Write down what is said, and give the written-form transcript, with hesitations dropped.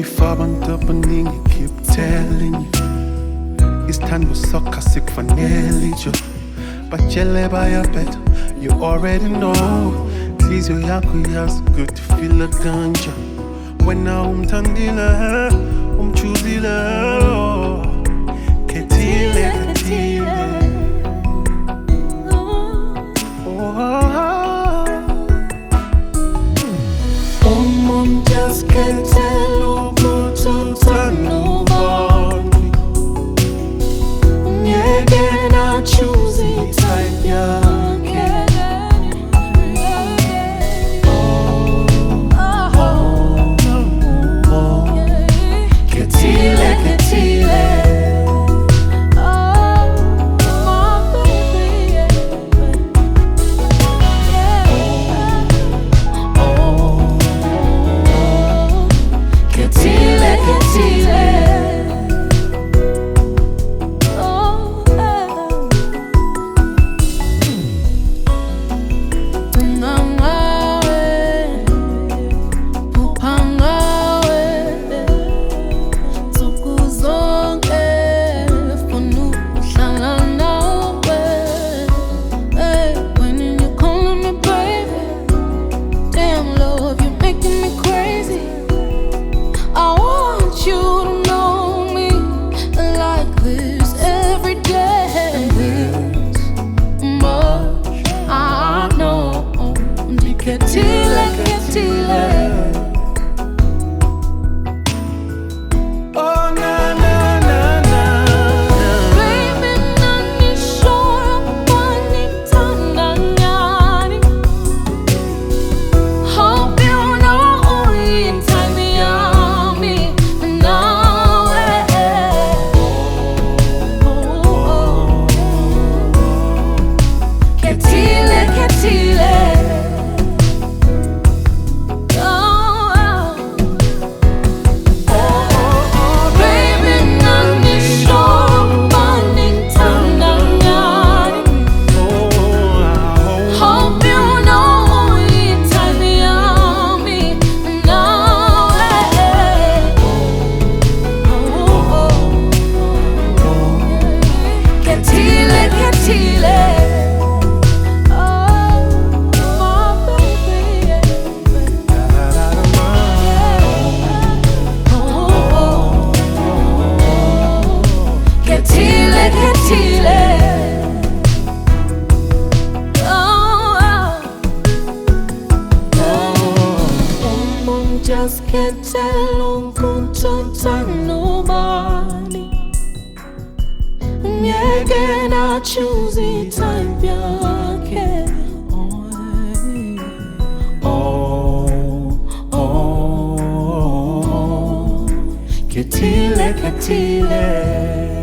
Abantu abaningi keep telling you isithando sakho asikufanele nje, batshele bayabetha, you already know. Inhliziyo yakho iyazi good feel kanje wena umthandile umchuzile, khethile khethile. Mom just can't tell ukuthi uthanda ubani. Ngeke na choose type yakhe. Khethile khethile. Khethile khethile. Oh na na na na. Baby nanishoya wanithanda ngani. Hope you know time yami nawe. Khethile khethile. Just can't tell ukuthi uthanda ubani. Ngeke na choose type yakhe. Khethile khethile.